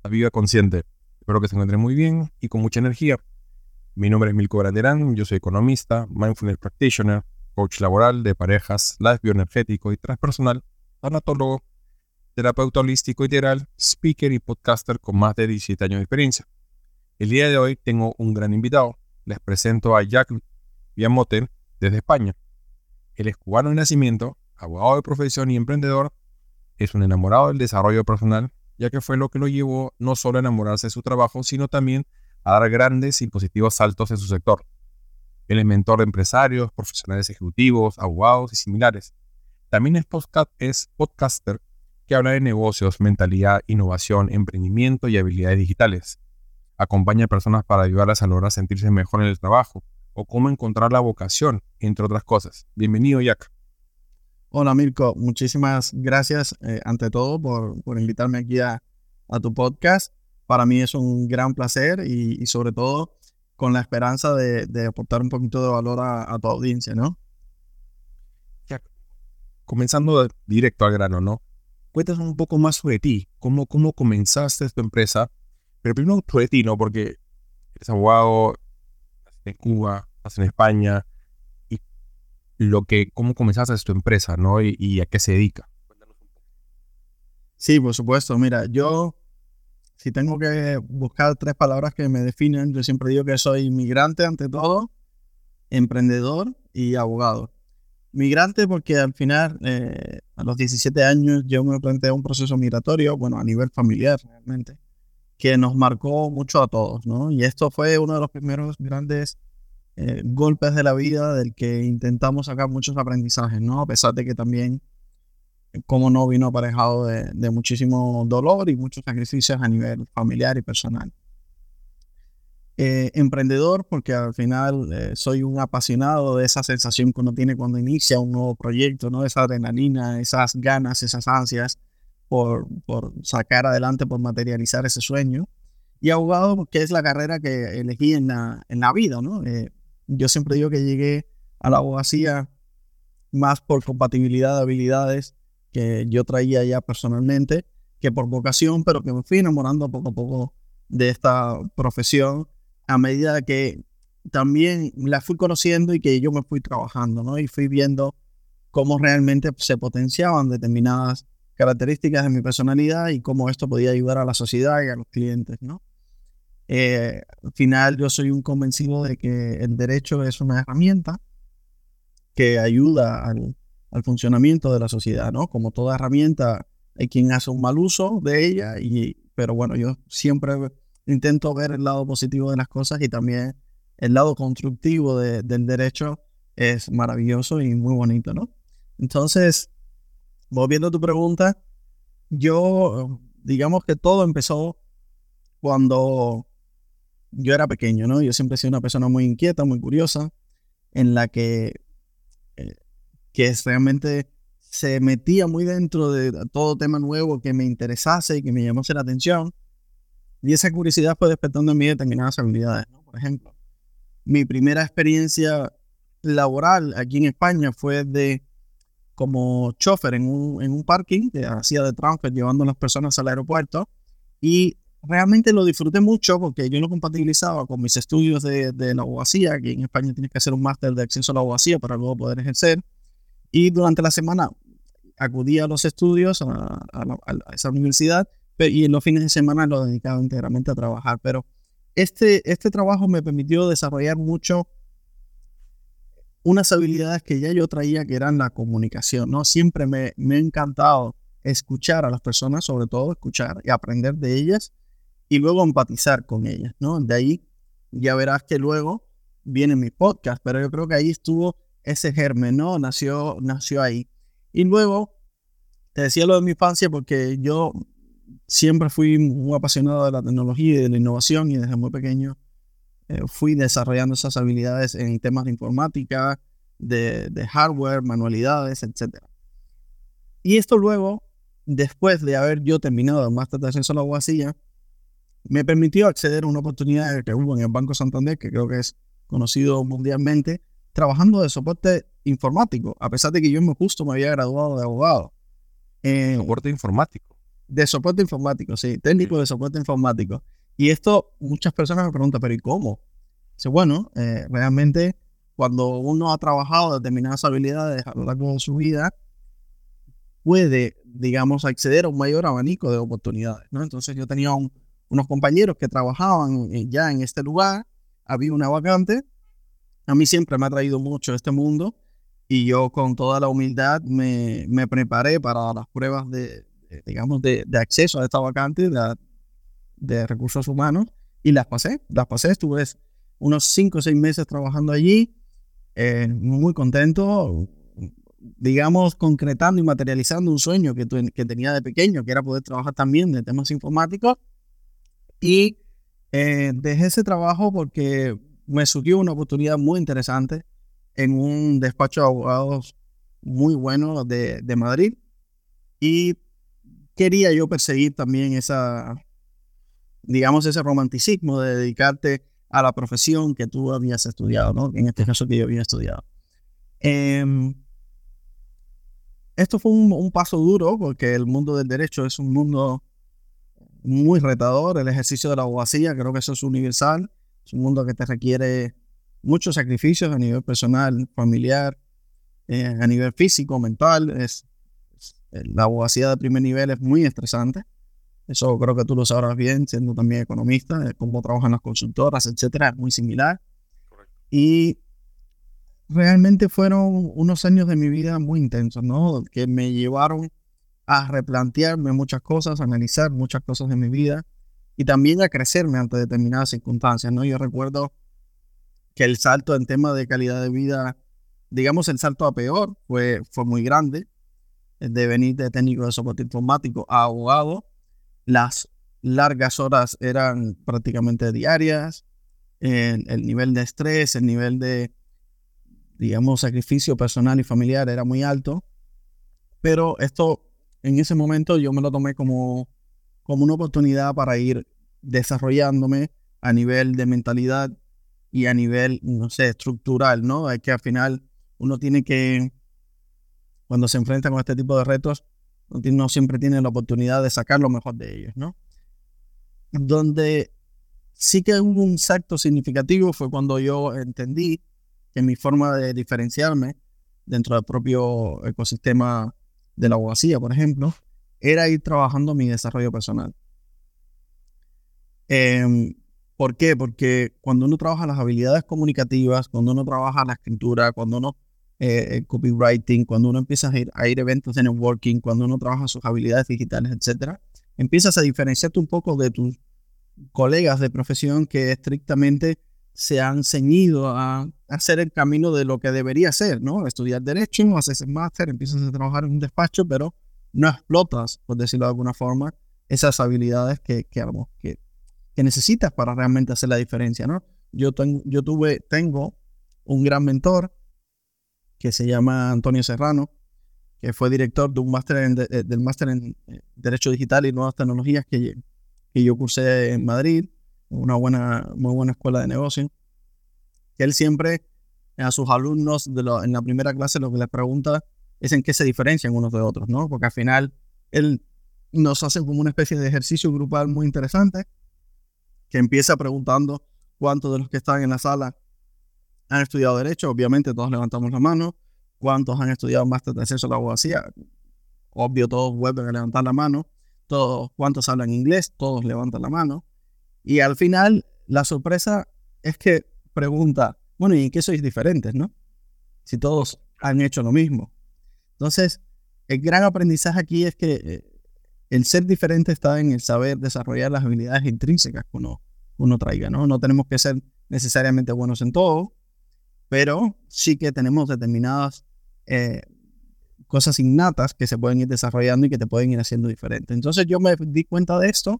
La Vida Consciente. Espero que se encuentren muy bien y con mucha energía. Mi nombre es Milko Branderán, yo soy economista, mindfulness practitioner, coach laboral de parejas, life bioenergético y transpersonal, tanatólogo, terapeuta holístico integral, speaker y podcaster con más de 17 años de experiencia. El día de hoy tengo un gran invitado. Les presento a Jack Viamote desde España. Él es cubano de nacimiento, abogado de profesión y emprendedor. Es un enamorado del desarrollo personal, ya que fue lo que lo llevó no solo a enamorarse de su trabajo, sino también a dar grandes y positivos saltos en su sector. Él es mentor de empresarios, profesionales ejecutivos, abogados y similares. También es podcaster que habla de negocios, mentalidad, innovación, emprendimiento y habilidades digitales. Acompaña a personas para ayudarlas a lograr sentirse mejor en el trabajo o cómo encontrar la vocación, entre otras cosas. Bienvenido, Jack. Hola Mirko, muchísimas gracias ante todo por invitarme aquí a tu podcast. Para mí es un gran placer y sobre todo con la esperanza de aportar un poquito de valor a tu audiencia, ¿no? Jack, comenzando directo al grano, ¿no? Cuéntanos un poco más sobre ti, cómo comenzaste tu empresa, pero primero sobre ti, ¿no? Porque eres abogado, estás en Cuba, estás en España, y cómo comenzaste tu empresa, ¿no? Y a qué se dedica. Sí, por supuesto. Mira, yo si tengo que buscar 3 palabras que me definen, yo siempre digo que soy migrante ante todo, emprendedor y abogado. Migrante porque al final, a los 17 años, yo me planteé un proceso migratorio, bueno, a nivel familiar realmente, que nos marcó mucho a todos, ¿no? Y esto fue uno de los primeros grandes golpes de la vida del que intentamos sacar muchos aprendizajes, ¿no? A pesar de que también, como no, vino aparejado de muchísimo dolor y muchos sacrificios a nivel familiar y personal. Emprendedor porque al final soy un apasionado de esa sensación que uno tiene cuando inicia un nuevo proyecto, ¿no? Esa adrenalina, esas ganas, esas ansias por sacar adelante, por materializar ese sueño. Y abogado porque es la carrera que elegí en la vida, ¿no? Yo siempre digo que llegué a la abogacía más por compatibilidad de habilidades que yo traía ya personalmente que por vocación, pero que me fui enamorando poco a poco de esta profesión a medida que también la fui conociendo y que yo me fui trabajando, ¿no? Y fui viendo cómo realmente se potenciaban determinadas características de mi personalidad y cómo esto podía ayudar a la sociedad y a los clientes, ¿no? Al final yo soy un convencido de que el derecho es una herramienta que ayuda al funcionamiento de la sociedad, ¿no? Como toda herramienta, hay quien hace un mal uso de ella, pero bueno, yo siempre intento ver el lado positivo de las cosas y también el lado constructivo del derecho es maravilloso y muy bonito, ¿no? Entonces, volviendo a tu pregunta, yo, digamos que todo empezó cuando yo era pequeño, ¿no? Yo siempre he sido una persona muy inquieta, muy curiosa, en la eh, que realmente se metía muy dentro de todo tema nuevo que me interesase y que me llamase la atención. Y esa curiosidad fue despertando en mí determinadas habilidades, ¿no? Por ejemplo, mi primera experiencia laboral aquí en España fue como chofer en un parking que hacía de transfer llevando a las personas al aeropuerto. Y realmente lo disfruté mucho porque yo lo compatibilizaba con mis estudios de la abogacía, que en España tienes que hacer un máster de acceso a la abogacía para luego poder ejercer. Y durante la semana acudía a los estudios, a esa universidad, y en los fines de semana lo dedicaba íntegramente a trabajar. Pero este trabajo me permitió desarrollar mucho unas habilidades que ya yo traía, que eran la comunicación, ¿no? Siempre me ha encantado escuchar a las personas, sobre todo escuchar y aprender de ellas y luego empatizar con ellas, ¿no? De ahí ya verás que luego viene mi podcast, pero yo creo que ahí estuvo ese germen, ¿no? Nació ahí. Y luego, te decía lo de mi infancia porque yo siempre fui muy apasionado de la tecnología y de la innovación y desde muy pequeño fui desarrollando esas habilidades en temas de informática, de hardware, manualidades, etcétera. Y esto luego, después de haber yo terminado el máster de ascenso a la abogacía, me permitió acceder a una oportunidad que hubo en el Banco Santander, que creo que es conocido mundialmente, trabajando de soporte informático, a pesar de que yo justo me había graduado de abogado. Soporte informático. De soporte informático, sí, técnico de soporte informático. Y esto muchas personas me preguntan, pero ¿y cómo? Dice, bueno, realmente cuando uno ha trabajado determinadas habilidades a lo largo de su vida, puede, digamos, acceder a un mayor abanico de oportunidades, ¿no? Entonces yo tenía unos compañeros que trabajaban ya en este lugar, había una vacante, a mí siempre me ha traído mucho este mundo y yo con toda la humildad me preparé para las pruebas digamos, de acceso a esta vacante de recursos humanos y las pasé, estuve unos 5 o 6 meses trabajando allí, muy contento, digamos, concretando y materializando un sueño que tenía de pequeño, que era poder trabajar también de temas informáticos. Y dejé ese trabajo porque me surgió una oportunidad muy interesante en un despacho de abogados muy bueno de Madrid. Y quería yo perseguir también digamos, ese romanticismo de dedicarte a la profesión que tú habías estudiado, ¿no? En este caso que yo había estudiado. Esto fue un paso duro porque el mundo del derecho es un mundo muy retador. El ejercicio de la abogacía, creo que eso es universal. Es un mundo que te requiere muchos sacrificios a nivel personal, familiar, a nivel físico, mental. La abogacía de primer nivel es muy estresante. Eso creo que tú lo sabrás bien, siendo también economista, cómo trabajan las consultoras, etcétera, es muy similar. Correcto. Y realmente fueron unos años de mi vida muy intensos, ¿no? Que me llevaron a replantearme muchas cosas, a analizar muchas cosas de mi vida y también a crecerme ante determinadas circunstancias, ¿no? Yo recuerdo que el salto en tema de calidad de vida, digamos el salto a peor, fue muy grande, de venir de técnico de soporte informático a abogado. Las largas horas eran prácticamente diarias, el nivel de estrés, el nivel de, digamos, sacrificio personal y familiar era muy alto, pero esto en ese momento yo me lo tomé como una oportunidad para ir desarrollándome a nivel de mentalidad y a nivel, no sé, estructural, ¿no? Es que al final uno tiene que, cuando se enfrenta con este tipo de retos, no siempre tiene la oportunidad de sacar lo mejor de ellos, ¿no? Donde sí que hubo un salto significativo fue cuando yo entendí que mi forma de diferenciarme dentro del propio ecosistema de la abogacía, por ejemplo, era ir trabajando mi desarrollo personal. ¿Por qué? Porque cuando uno trabaja las habilidades comunicativas, cuando uno trabaja la escritura, cuando uno copywriting, cuando uno empieza a ir a eventos de networking, cuando uno trabaja sus habilidades digitales, etcétera, empiezas a diferenciarte un poco de tus colegas de profesión que estrictamente se han ceñido a hacer el camino de lo que debería ser, ¿no? Estudiar derecho, haces el máster, empiezas a trabajar en un despacho, pero no explotas, por decirlo de alguna forma, esas habilidades que necesitas para realmente hacer la diferencia, ¿no? Tengo un gran mentor que se llama Antonio Serrano, que fue director de un del máster en Derecho Digital y Nuevas Tecnologías que yo cursé en Madrid, una muy buena escuela de negocios, que él siempre a sus alumnos en la primera clase lo que les pregunta es en qué se diferencian unos de otros, ¿no? Porque al final él nos hace como una especie de ejercicio grupal muy interesante, que empieza preguntando cuántos de los que están en la sala han estudiado Derecho. Obviamente todos levantamos la mano. ¿Cuántos han estudiado máster de acceso a la abogacía? Obvio, todos vuelven a levantar la mano. ¿Cuántos hablan inglés? Todos levantan la mano. Y al final, la sorpresa es que pregunta, bueno, ¿y en qué sois diferentes, no? Si todos han hecho lo mismo. Entonces, el gran aprendizaje aquí es que el ser diferente está en el saber desarrollar las habilidades intrínsecas que uno traiga, ¿no? No tenemos que ser necesariamente buenos en todo, pero sí que tenemos determinadas cosas innatas que se pueden ir desarrollando y que te pueden ir haciendo diferente. Entonces yo me di cuenta de esto,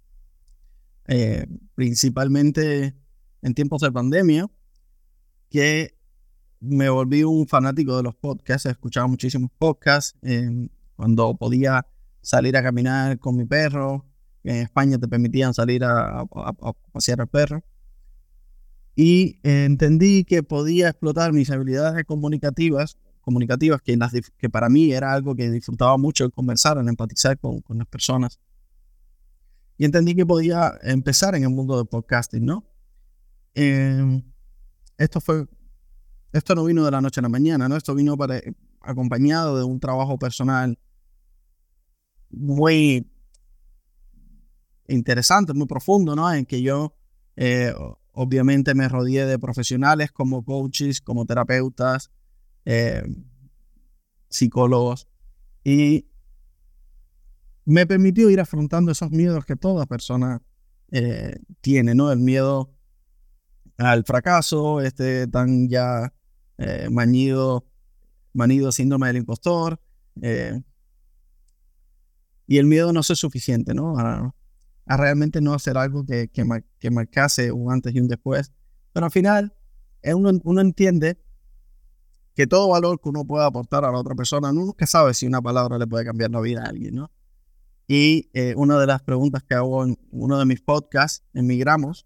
principalmente en tiempos de pandemia, que me volví un fanático de los podcasts, escuchaba muchísimos podcasts, cuando podía salir a caminar con mi perro, en España te permitían salir a pasear al perro, y entendí que podía explotar mis habilidades comunicativas comunicativas, que para mí era algo que disfrutaba mucho, el conversar, el empatizar con las personas. Y entendí que podía empezar en el mundo del podcasting, ¿no? Eh, esto no vino de la noche a la mañana, ¿no? Esto vino acompañado de un trabajo personal muy interesante, muy profundo, ¿no? En que yo obviamente me rodeé de profesionales como coaches, como terapeutas, psicólogos, y me permitió ir afrontando esos miedos que toda persona tiene, ¿no? El miedo al fracaso, tan ya manido síndrome del impostor, y el miedo a no ser suficiente, ¿no? A realmente no hacer algo que marcase un antes y un después. Pero al final, uno entiende que todo valor que uno pueda aportar a la otra persona, uno nunca sabe si una palabra le puede cambiar la vida a alguien, ¿no? Y una de las preguntas que hago en uno de mis podcasts, en Migramos,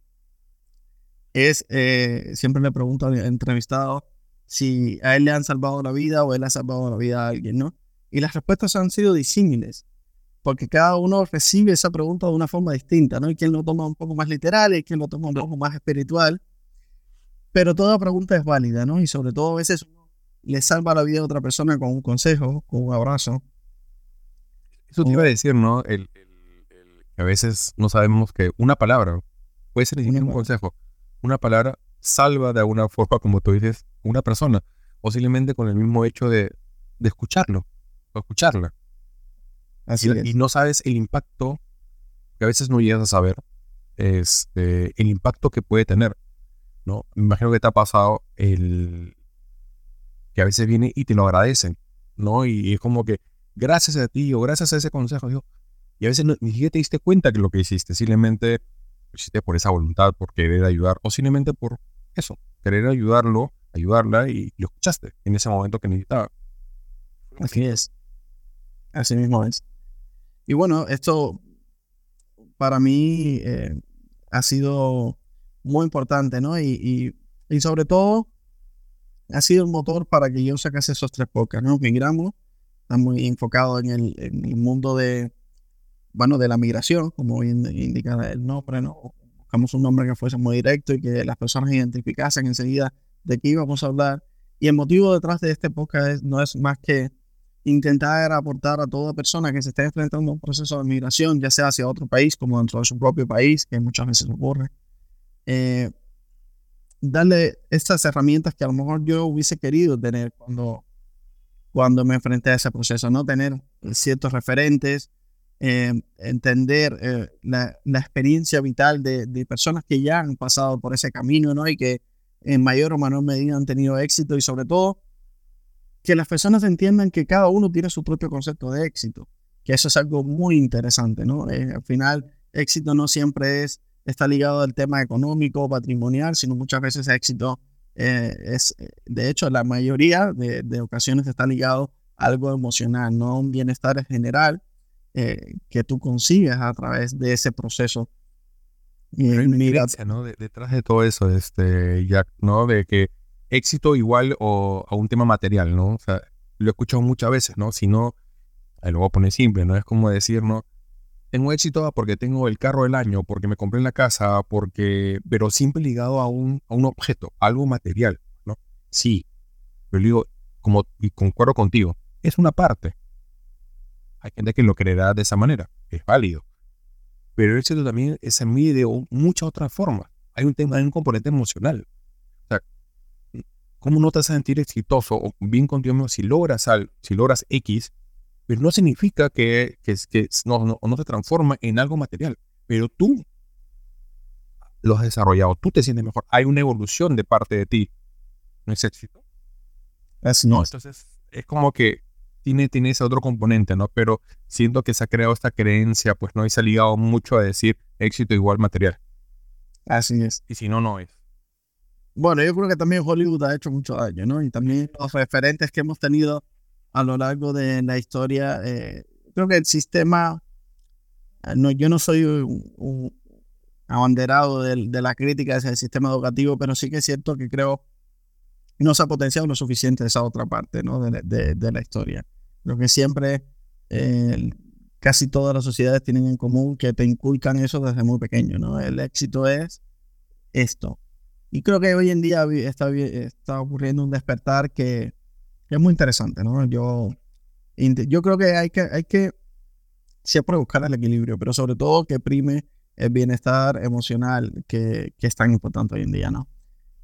es, siempre le pregunto al entrevistado si a él le han salvado la vida o él ha salvado la vida a alguien, ¿no? Y las respuestas han sido disímiles, porque cada uno recibe esa pregunta de una forma distinta, ¿no? Hay quien lo toma un poco más literal, hay quien lo toma un poco más espiritual, pero toda pregunta es válida, ¿no? Y sobre todo a veces uno le salva la vida a otra persona con un consejo, con un abrazo. Eso te iba a decir, ¿no? Que a veces no sabemos que una palabra, puede ser ni siquiera un consejo, una palabra salva de alguna forma, como tú dices, una persona, posiblemente con el mismo hecho de escucharlo, o escucharla. Así es. Y no sabes el impacto, que a veces no llegas a saber, el impacto que puede tener, ¿no? Me imagino que te ha pasado que a veces viene y te lo agradecen, ¿no? Y es como que gracias a ti o gracias a ese consejo, digo, y a veces ni siquiera te diste cuenta que lo que hiciste, simplemente lo hiciste por esa voluntad, por querer ayudar, o simplemente por eso, querer ayudarla y lo escuchaste en ese momento que necesitaba. Así es. Así mismo es. Y bueno, esto para mí ha sido muy importante, ¿no? Y sobre todo ha sido el motor para que yo sacase esos 3 podcasts, ¿no? Migramos, está muy enfocado en el mundo de la migración, como bien indica el nombre, ¿no? Buscamos un nombre que fuese muy directo y que las personas identificasen enseguida de qué íbamos a hablar. Y el motivo detrás de este podcast no es más que intentar aportar a toda persona que se esté enfrentando a un proceso de migración, ya sea hacia otro país como dentro de su propio país, que muchas veces ocurre, darle estas herramientas que a lo mejor yo hubiese querido tener cuando me enfrenté a ese proceso, ¿no? Tener ciertos referentes, entender la experiencia vital de personas que ya han pasado por ese camino, ¿no? Y que en mayor o menor medida han tenido éxito, y sobre todo que las personas entiendan que cada uno tiene su propio concepto de éxito, que eso es algo muy interesante, ¿no? Al final, éxito no siempre está ligado al tema económico o patrimonial, sino muchas veces éxito de hecho, la mayoría de ocasiones está ligado a algo emocional, no a un bienestar general que tú consigues a través de ese proceso. Pero hay una diferencia, ¿no? Detrás de todo eso, Jack, ¿no? De que éxito igual a un tema material, ¿no? O sea, lo he escuchado muchas veces, ¿no? Si no, lo voy a poner simple, ¿no? Es como decir, ¿no? Tengo éxito porque tengo el carro del año, porque me compré en la casa, pero siempre ligado a un objeto, algo material, ¿no? Sí, pero digo, y concuerdo contigo, es una parte. Hay gente que lo creerá de esa manera, es válido. Pero el éxito también se mide de muchas otras formas. Hay un componente emocional. O sea, ¿cómo no te vas a sentir exitoso o bien contigo mismo si logras X? Pero no significa que no se transforma en algo material. Pero tú lo has desarrollado, tú te sientes mejor. Hay una evolución de parte de ti. ¿No es éxito? No, entonces es como que tiene ese otro componente, ¿no? Pero siento que se ha creado esta creencia, pues no, y se ha ligado mucho a decir éxito igual material. Así es. Y si no, no es. Bueno, yo creo que también Hollywood ha hecho mucho daño, ¿no? Y también los referentes que hemos tenido a lo largo de la historia, creo que el sistema, yo no soy un abanderado de la crítica hacia el sistema educativo, pero sí que es cierto que creo no se ha potenciado lo suficiente esa otra parte, ¿no? de la historia. Lo que siempre, casi todas las sociedades tienen en común que te inculcan eso desde muy pequeño, ¿no? El éxito es esto. Y creo que hoy en día está ocurriendo un despertar que es muy interesante, ¿no? Yo creo que hay que siempre buscar el equilibrio, pero sobre todo que prime el bienestar emocional que es tan importante hoy en día, ¿no?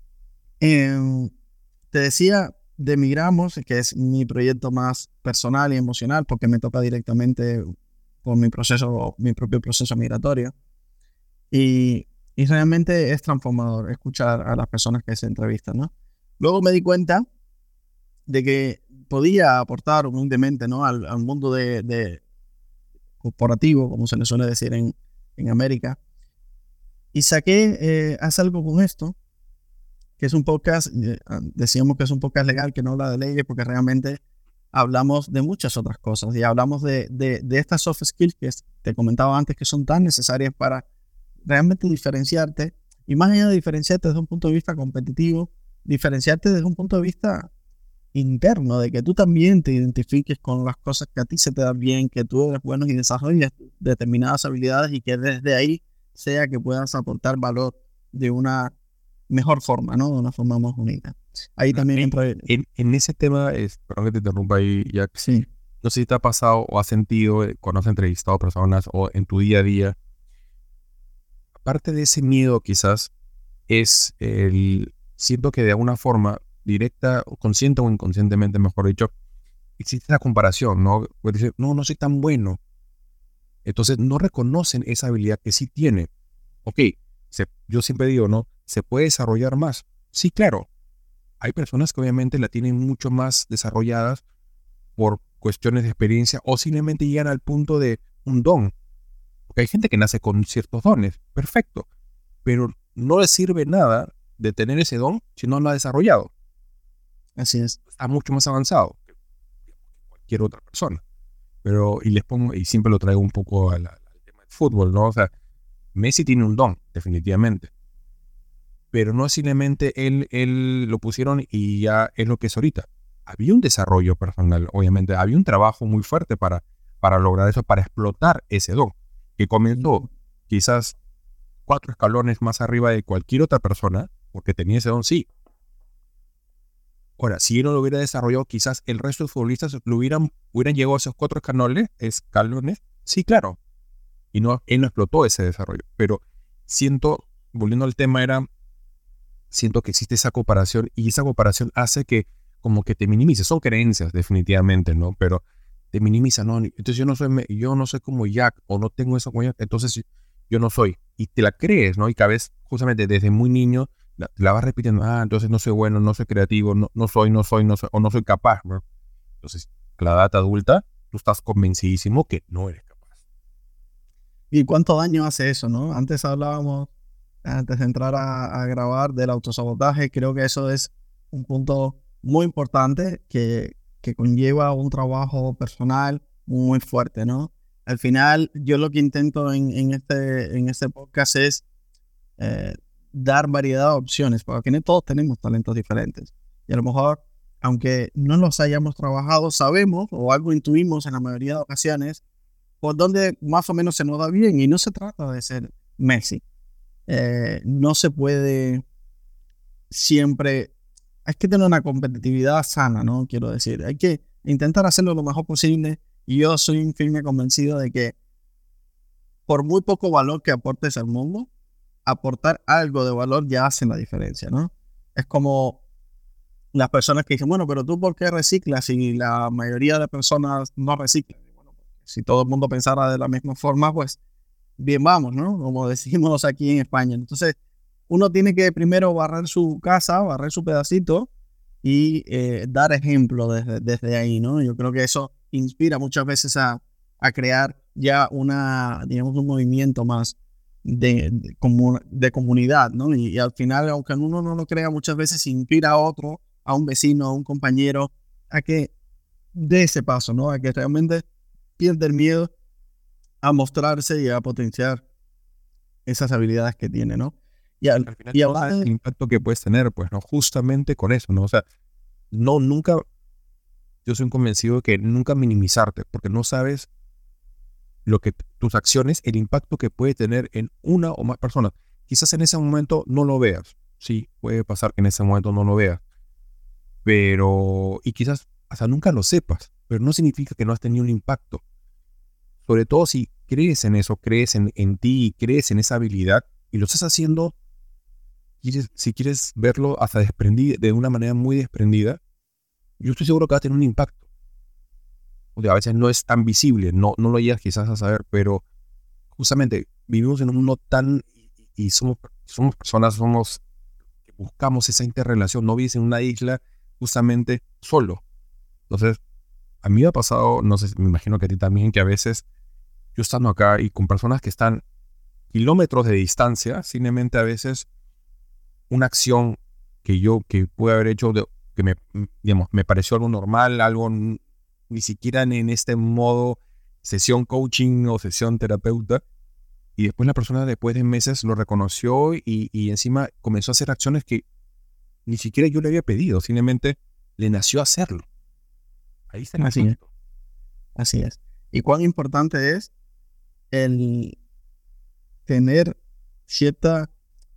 Te decía de Migramos, que es mi proyecto más personal y emocional, porque me toca directamente por mi propio proceso migratorio. Y realmente es transformador escuchar a las personas que se entrevistan, ¿no? Luego me di cuenta de que podía aportar humildemente, ¿no? al mundo de corporativo, como se le suele decir en América. Y saqué, haz algo con esto, que es un podcast, decíamos que es un podcast legal que no habla de leyes, porque realmente hablamos de muchas otras cosas y hablamos de estas soft skills que te comentaba antes, que son tan necesarias para realmente diferenciarte, y más allá de diferenciarte desde un punto de vista competitivo, diferenciarte desde un punto de vista interno, de que tú también te identifiques con las cosas que a ti se te dan bien, que tú eres bueno y desarrolles determinadas habilidades, y que desde ahí sea que puedas aportar valor de una mejor forma, ¿no? De una forma más bonita. Ahí también entra... En ese tema, perdón que te interrumpa ahí, Jack. Sí. No sé si te ha pasado o has sentido cuando has entrevistado personas o en tu día a día, aparte de ese miedo quizás, siento que de alguna forma, directa, o consciente o inconscientemente, mejor dicho, existe la comparación, ¿no? Pues dicen, no soy tan bueno. Entonces no reconocen esa habilidad que sí tiene. Ok, yo siempre digo, ¿no? ¿Se puede desarrollar más? Sí, claro. Hay personas que obviamente la tienen mucho más desarrolladas por cuestiones de experiencia o simplemente llegan al punto de un don. Porque hay gente que nace con ciertos dones, perfecto, pero no le sirve nada de tener ese don si no lo ha desarrollado. Así es. Está mucho más avanzado que cualquier otra persona. Pero, y les pongo, y siempre lo traigo un poco al tema del fútbol, ¿no? O sea, Messi tiene un don, definitivamente. Pero no es simplemente él lo pusieron y ya es lo que es ahorita. Había un desarrollo personal, obviamente. Había un trabajo muy fuerte para lograr eso, para explotar ese don, que comenzó quizás 4 escalones más arriba de cualquier otra persona, porque tenía ese don, sí. Ahora, si él no lo hubiera desarrollado, quizás el resto de futbolistas hubieran llegado a esos 4 escalones, sí, claro. Y no, él no explotó ese desarrollo. Pero volviendo al tema, siento que existe esa comparación, y esa comparación hace que como que te minimices. Son creencias, definitivamente, ¿no? Pero te minimiza, ¿no? Entonces yo no soy como Jack, o no tengo eso como Jack, entonces yo no soy. Y te la crees, ¿no? Y cada vez, justamente desde muy niño, la vas repitiendo. Entonces no soy bueno, no soy creativo, no soy, o no soy capaz, ¿no? Entonces, a la edad adulta, tú estás convencidísimo que no eres capaz. ¿Y cuánto daño hace eso, no? Antes de entrar a grabar, del autosabotaje. Creo que eso es un punto muy importante que conlleva un trabajo personal muy fuerte, ¿no? Al final, yo lo que intento en este podcast es dar variedad de opciones, porque no todos tenemos talentos diferentes. Y a lo mejor, aunque no los hayamos trabajado, sabemos o algo intuimos en la mayoría de ocasiones por donde más o menos se nos da bien. Y no se trata de ser Messi. No se puede siempre, hay que tener una competitividad sana, ¿no? Quiero decir, hay que intentar hacerlo lo mejor posible, y yo soy un firme convencido de que por muy poco valor que aportes al mundo, aportar algo de valor ya hace la diferencia, ¿no? Es como las personas que dicen, bueno, pero tú ¿por qué reciclas si la mayoría de personas no reciclan? Bueno, si todo el mundo pensara de la misma forma, pues bien vamos, ¿no? Como decimos aquí en España. Entonces, uno tiene que primero barrer su casa, barrer su pedacito, y dar ejemplo desde ahí, ¿no? Yo creo que eso inspira muchas veces a crear ya digamos, un movimiento más de comunidad, ¿no? Y al final, aunque uno no lo crea, muchas veces inspira a otro, a un vecino, a un compañero, a que dé ese paso, ¿no? A que realmente pierda el miedo a mostrarse y a potenciar esas habilidades que tiene, ¿no? Al final no sabes el impacto que puedes tener, pues, ¿no? Justamente con eso, ¿no? O sea, nunca, yo soy un convencido de que nunca minimizarte, porque no sabes lo que tus acciones, el impacto que puede tener en una o más personas. Quizás en ese momento no lo veas. Sí, puede pasar que en ese momento no lo veas. Y quizás hasta nunca lo sepas, pero no significa que no has tenido un impacto. Sobre todo si crees en eso, crees en ti, crees en esa habilidad y lo estás haciendo, si quieres verlo hasta desprendido, de una manera muy desprendida, yo estoy seguro que va a tener un impacto. O sea, a veces no es tan visible, no lo llegas quizás a saber, pero justamente vivimos en un mundo y somos personas, que buscamos esa interrelación, no vives en una isla justamente solo. Entonces, a mí me ha pasado, no sé, me imagino que a ti también, que a veces yo estando acá y con personas que están kilómetros de distancia, simplemente a veces una acción que pude haber hecho, digamos, me pareció algo normal, ni siquiera en este modo sesión coaching o sesión terapeuta, y después la persona después de meses lo reconoció y encima comenzó a hacer acciones que ni siquiera yo le había pedido, simplemente le nació hacerlo. Ahí está el impacto. Así es. Y cuán importante es el tener cierta,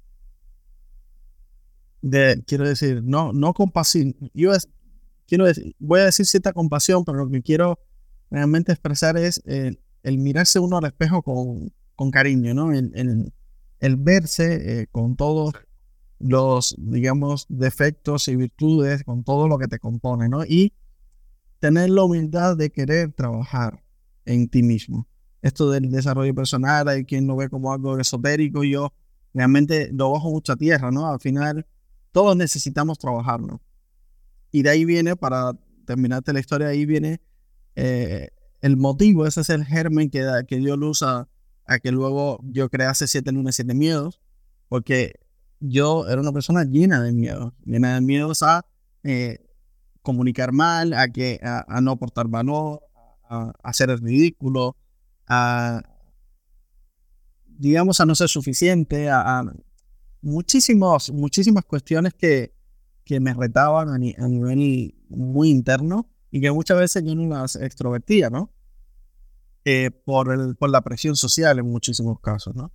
quiero decir, no compasión. Voy a decir cierta compasión, pero lo que quiero realmente expresar es el mirarse uno al espejo con cariño, ¿no? El verse con todos los, digamos, defectos y virtudes, con todo lo que te compone, ¿no? Y tener la humildad de querer trabajar en ti mismo. Esto del desarrollo personal, hay quien lo ve como algo esotérico, yo realmente lo bajo mucha tierra, ¿no? Al final, todos necesitamos trabajar, ¿no? Y de ahí viene, para terminarte la historia, ahí viene el motivo, ese es el germen que dio luz a que luego yo crease 7 lunes, 7 miedos, porque yo era una persona llena de miedos a comunicar mal, a no aportar valor, a hacer el ridículo, digamos, a no ser suficiente, a muchísimas cuestiones que me retaban a nivel muy interno y que muchas veces yo no las extrovertía, ¿no? Por la presión social en muchísimos casos, ¿no?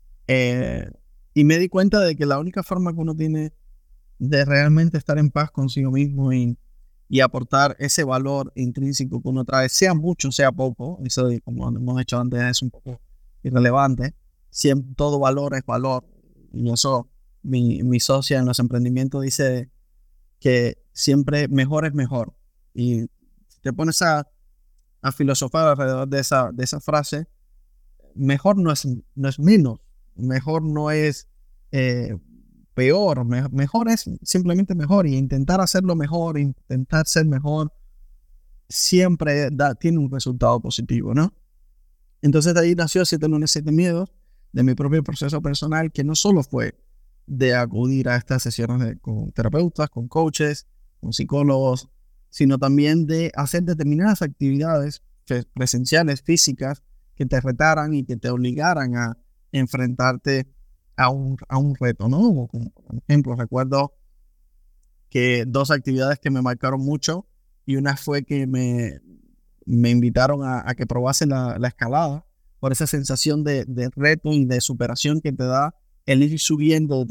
Y me di cuenta de que la única forma que uno tiene de realmente estar en paz consigo mismo y aportar ese valor intrínseco que uno trae, sea mucho, sea poco, eso como hemos hecho antes es un poco irrelevante, siempre, todo valor es valor, y eso mi socia en los emprendimientos dice que siempre mejor es mejor, y si te pones a filosofar alrededor de esa frase, mejor no es menos, mejor no es peor, mejor es simplemente mejor, y intentar hacerlo mejor, intentar ser mejor, siempre tiene un resultado positivo, ¿no? Entonces de ahí nació 7 lunes, 7 miedos, de mi propio proceso personal, que no solo fue de acudir a estas sesiones con terapeutas, con coaches, con psicólogos, sino también de hacer determinadas actividades presenciales, físicas, que te retaran y que te obligaran a enfrentarte a un reto, ¿no? Como, por ejemplo, recuerdo que 2 actividades que me marcaron mucho, y una fue que me invitaron a que probase la escalada, por esa sensación de reto y de superación que te da el ir subiendo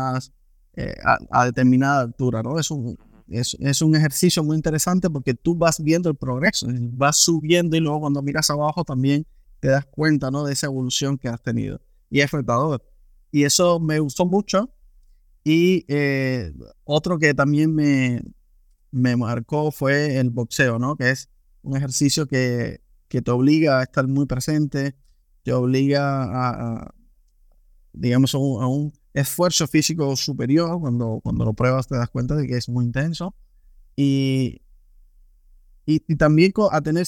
a determinada altura, ¿no? Es un ejercicio muy interesante porque tú vas viendo el progreso, vas subiendo y luego cuando miras abajo también te das cuenta, ¿no? De esa evolución que has tenido. Y es retador. Y eso me gustó mucho. Y otro que también me marcó fue el boxeo, ¿no? Que es un ejercicio que te obliga a estar muy presente, te obliga digamos, a un esfuerzo físico superior. Cuando lo pruebas te das cuenta de que es muy intenso. Y también a tener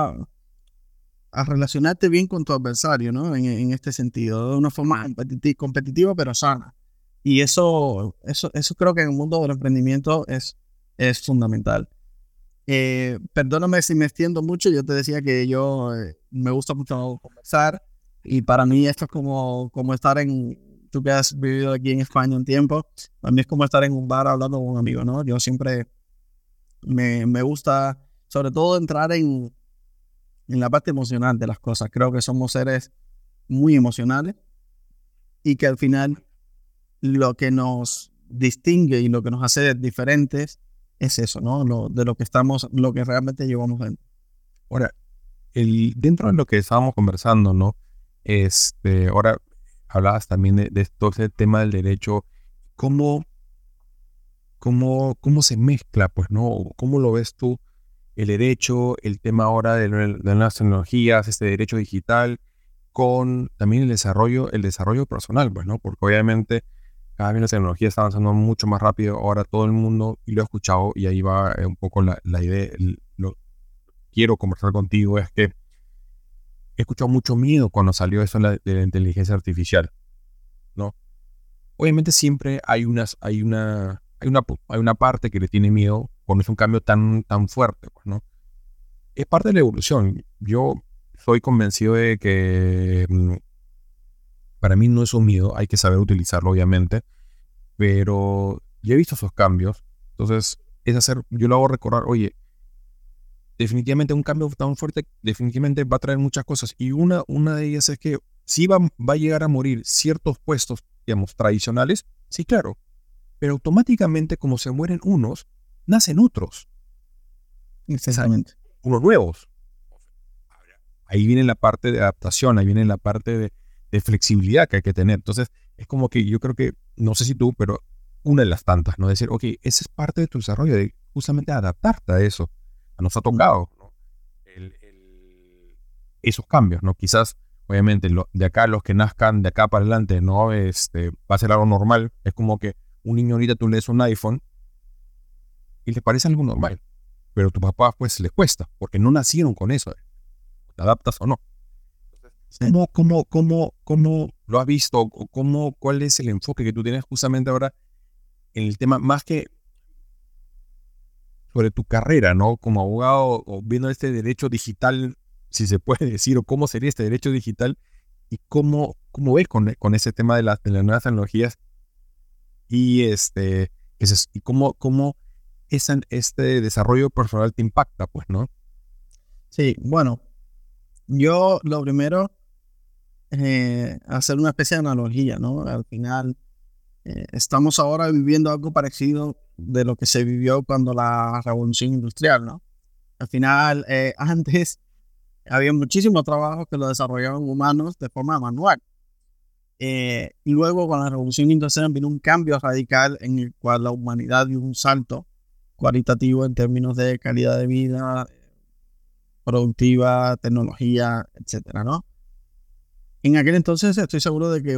a relacionarte bien con tu adversario, ¿no? En este sentido, de una forma competitiva pero sana. Y eso creo que en el mundo del emprendimiento es fundamental. Perdóname si me extiendo mucho, yo te decía que yo me gusta mucho conversar, y para mí esto es como estar tú que has vivido aquí en España un tiempo, para mí es como estar en un bar hablando con un amigo, ¿no? Yo siempre me gusta, sobre todo, entrar en la parte emocional de las cosas. Creo que somos seres muy emocionales y que al final lo que nos distingue y lo que nos hace diferentes es eso, ¿no? De lo que lo que realmente llevamos dentro. Ahora, dentro de lo que estábamos conversando, ¿no? Ahora hablabas también de todo ese tema del derecho. ¿Cómo se mezcla, pues, ¿no? ¿Cómo lo ves tú, el derecho, el tema ahora de las tecnologías, este derecho digital, con también el desarrollo personal, pues, ¿no? Porque obviamente cada vez la tecnología está avanzando mucho más rápido. Ahora todo el mundo, y lo he escuchado, y ahí va un poco la idea, lo quiero conversar contigo, es que he escuchado mucho miedo cuando salió eso de la inteligencia artificial, ¿no? Obviamente siempre hay una parte que le tiene miedo cuando es un cambio tan fuerte, pues, ¿no? Es parte de la evolución. Yo soy convencido de que para mí no es un miedo, hay que saber utilizarlo, obviamente, pero ya he visto esos cambios. Entonces, yo lo hago recordar, oye, definitivamente un cambio tan fuerte, definitivamente va a traer muchas cosas. Y una de ellas es que sí va a llegar a morir ciertos puestos, digamos, tradicionales, sí, claro, pero automáticamente como se mueren unos, nacen otros. Exactamente. Unos nuevos. Ahí viene la parte de adaptación, ahí viene la parte de flexibilidad que hay que tener. Entonces, es como que yo creo que, no sé si tú, pero una de las tantas, ¿no? Decir, ok, esa es parte de tu desarrollo, de justamente adaptarte a eso. Nos ha tocado, ¿no? Esos cambios, ¿no? Quizás, obviamente, de acá, los que nazcan de acá para adelante, ¿no? Va a ser algo normal. Es como que un niño ahorita tú le des un iPhone y le parece algo normal, pero a tu papá, pues, les cuesta, porque no nacieron con eso. ¿Te adaptas o no? Sí. ¿Cómo lo has visto? ¿Cuál es el enfoque que tú tienes justamente ahora en el tema, más que sobre tu carrera, ¿no? Como abogado, o viendo este derecho digital, si se puede decir, o cómo sería este derecho digital, y cómo ves con ese tema de las nuevas tecnologías, y y cómo este desarrollo personal te impacta, pues, ¿no? Sí, bueno, yo lo primero, hacer una especie de analogía, ¿no? Al final, estamos ahora viviendo algo parecido de lo que se vivió cuando la revolución industrial, ¿no? Al final, antes había muchísimos trabajos que lo desarrollaban humanos de forma manual. Y luego con la revolución industrial vino un cambio radical en el cual la humanidad dio un salto cualitativo en términos de calidad de vida, productiva, tecnología, etcétera, ¿no? En aquel entonces estoy seguro de que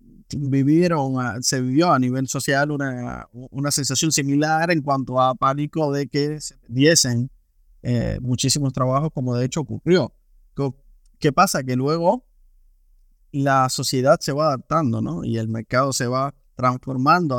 se vivió a nivel social una sensación similar en cuanto a pánico de que se perdiesen muchísimos trabajos, como de hecho ocurrió. ¿Qué pasa? Que luego la sociedad se va adaptando, ¿no? Y el mercado se va transformando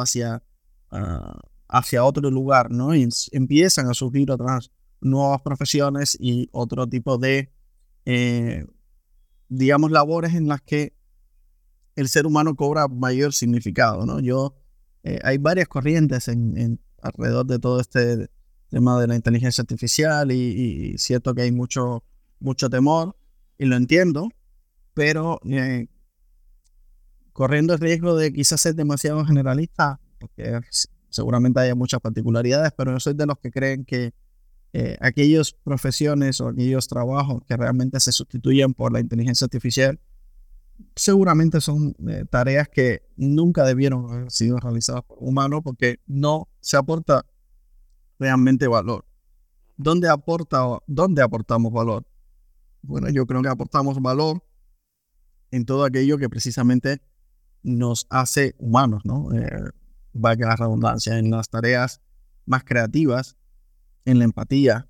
hacia otro lugar, ¿no? Y empiezan a surgir otras nuevas profesiones y otro tipo de, digamos, labores en las que el ser humano cobra mayor significado, ¿no? Hay varias corrientes alrededor de todo este tema de la inteligencia artificial y cierto que hay mucho temor, y lo entiendo, pero corriendo el riesgo de quizás ser demasiado generalista, porque seguramente haya muchas particularidades, pero yo soy de los que creen que aquellas profesiones o aquellos trabajos que realmente se sustituyen por la inteligencia artificial seguramente son tareas que nunca debieron haber sido realizadas por humanos, porque no se aporta realmente valor. ¿Dónde aportamos valor? Bueno, yo creo que aportamos valor en todo aquello que precisamente nos hace humanos, ¿no? Valga la redundancia, en las tareas más creativas, en la empatía,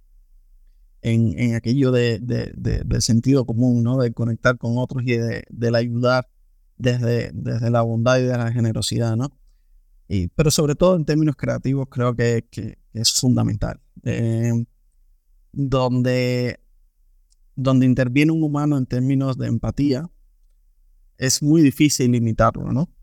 en aquello del sentido común, ¿no? De conectar con otros y del ayudar desde la bondad y de la generosidad, ¿no? Pero sobre todo en términos creativos creo que es fundamental. Donde interviene un humano en términos de empatía, es muy difícil limitarlo, ¿no?